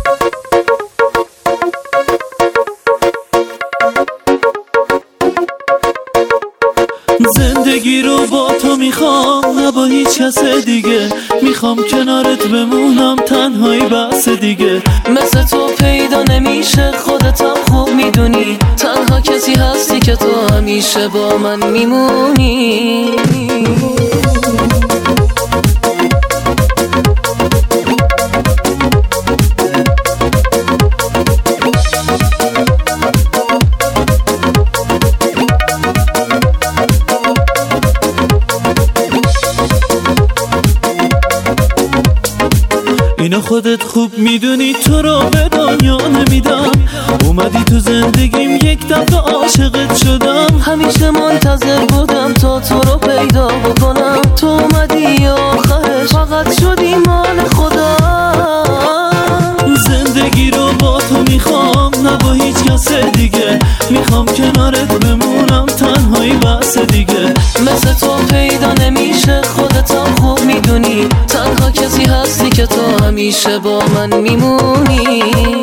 زندگی رو با تو میخوام، نه با هیچ کس دیگه. میخوام کنارت بمونم، تنهایی بس دیگه. مثل تو پیدا نمیشه، خودتم خوب میدونی. تنها کسی هستی که تو همیشه با من میمونی. اینو خودت خوب میدونی، تو رو به دنیا نمیدم. اومدی تو زندگیم، یک دفعه عاشقت شدم. همیشه منتظر بودم تا تو رو پیدا بکنم. تو اومدی آخرش فقط شدی مال خودم. زندگی رو با تو میخوام، نه با هیچ کس دیگه. میخوام کنارت بمونم، تنهایی بس دیگه. مثل تو پیدا نمیشه، خودتم خوب میدونی. تنها کسی هستی که تو همیشه با من میمونی.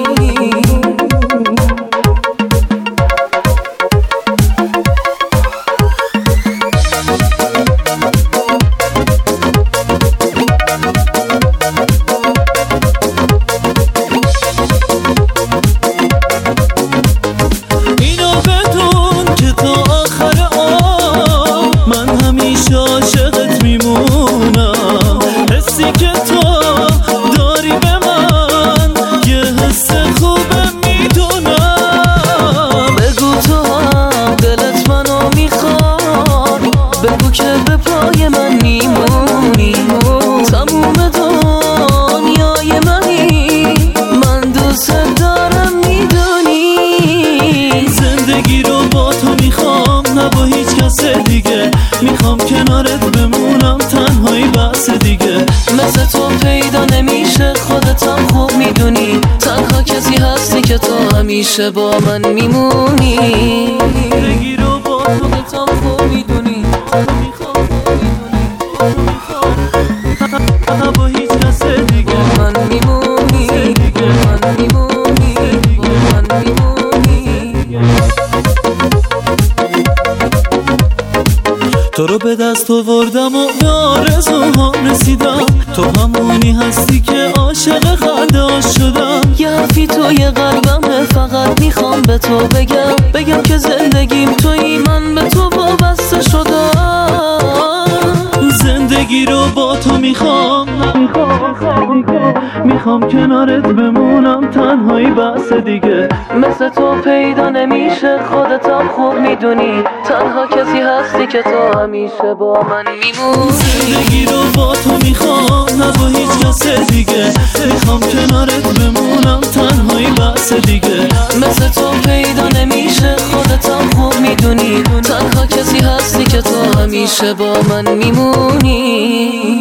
عاشقت میمونم. حسی که تو داری به من یه حس خوبه میدونم. بگو تو هم دلت منو میخواد، بگو که به پای من میمونی. تموم دنیای منی، من دوست دارم میدونی. زندگی رو با تو میخوام، نه با هیچ کس دیگه. میخوام کنارت بمونم، تنهایی بس دیگه. مثل تو پیدا نمیشه، خودتم خوب میدونی. تنها کسی هستی که تو همیشه با من میمونی. زندگی رو با خودتم خوب میدونی. نه با هیچ کس دیگه. من میمونی، من میمونی، من میمونی. تو رو به دست آوردم و به آرزوهام رسیدم. تو همونی هستی که عاشق خنده شدم. یه حرفی توی قلبمه، فقط میخوام به تو بگم که زندگیم توی من به تو وابسته شدم. زندگی رو با تو میخوام، میخوام کنارت بمونم، تنهایی بس دیگه. مثل تو پیدا نمیشه، خودتم خوب میدونی. تنها کسی هستی که تو همیشه با من میمونی. زندگی رو با تو میخوام، نه با هیچ کس دیگه. میخوام کنارت بمونم، تنهایی بس دیگه. مثل تو پیدا نمیشه، خودتم خوب میدونی. تنها کسی هستی که تو همیشه با من میمونی.